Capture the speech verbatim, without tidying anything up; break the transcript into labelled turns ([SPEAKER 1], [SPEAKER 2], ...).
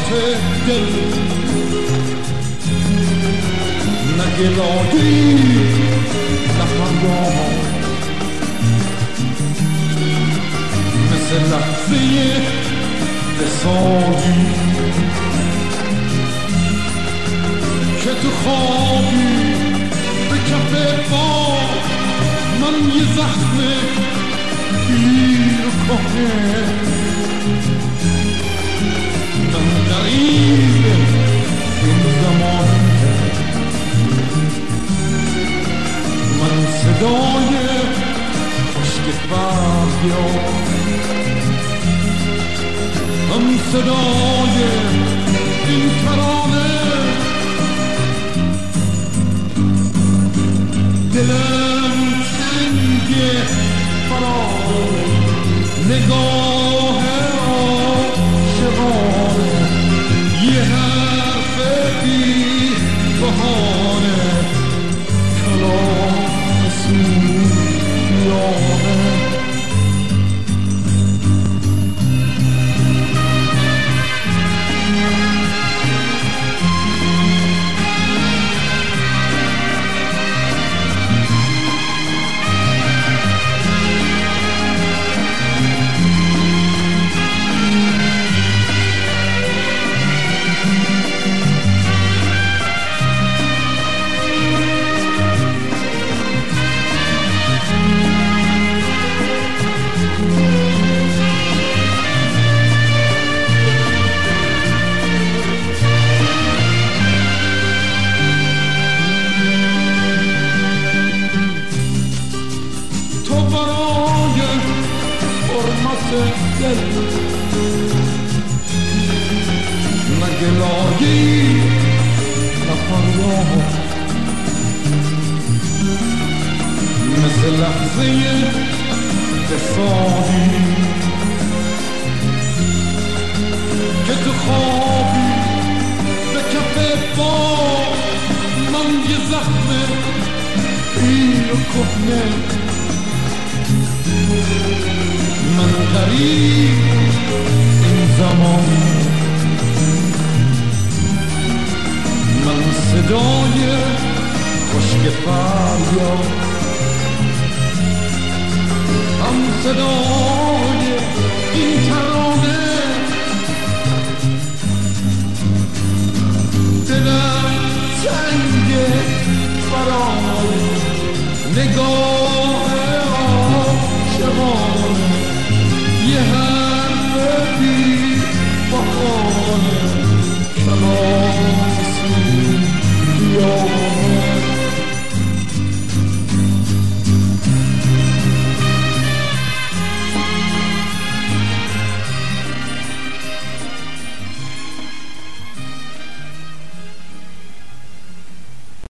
[SPEAKER 1] دل نه گلایی نه فریاد مثل لحظه وصالی که تو خوابی به کف پا من یه زخم پیر و کهنه من غریب این زمان من صدای خشک فریاد هم صدای این ترانه دلم تنگه فرار نگاه عاشقانه یه حرف بی بهانه کلام سویانه دل نه گلایی نه فریاد مثل لحظه وصالی که تو خوابی به کف پا من یه زخم پیر و کهنه من غریب این زمان من صدای خشک فریاد هم صدای